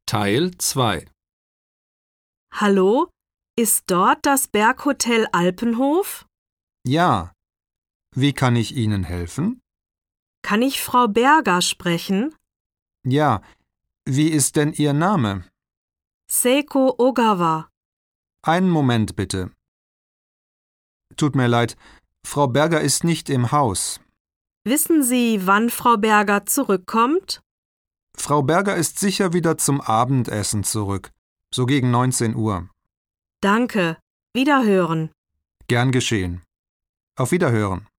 Teil 2. Hallo, ist dort das Berghotel Alpenhof? Ja. Wie kann ich Ihnen helfen? Kann ich Frau Berger sprechen? Ja. Wie ist denn Ihr Name? Seiko Ogawa. Einen Moment bitte. Tut mir leid, Frau Berger ist nicht im Haus. Wissen Sie, wann Frau Berger zurückkommt? Frau Berger ist sicher wieder zum Abendessen zurück, so gegen 19 Uhr. Danke. Wiederhören. Gern geschehen. Auf Wiederhören.